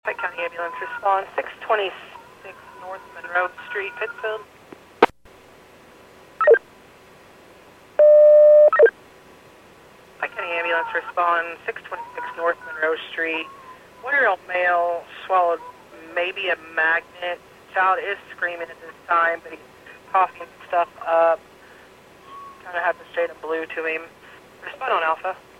Pike County Ambulance response 626 North Monroe Street, Pittsfield. Pike County Ambulance response 626 North Monroe Street. 1-year-old male swallowed maybe a magnet. Child is screaming at this time, but he's coughing stuff up. Kind of has a shade of blue to him. Respond on Alpha.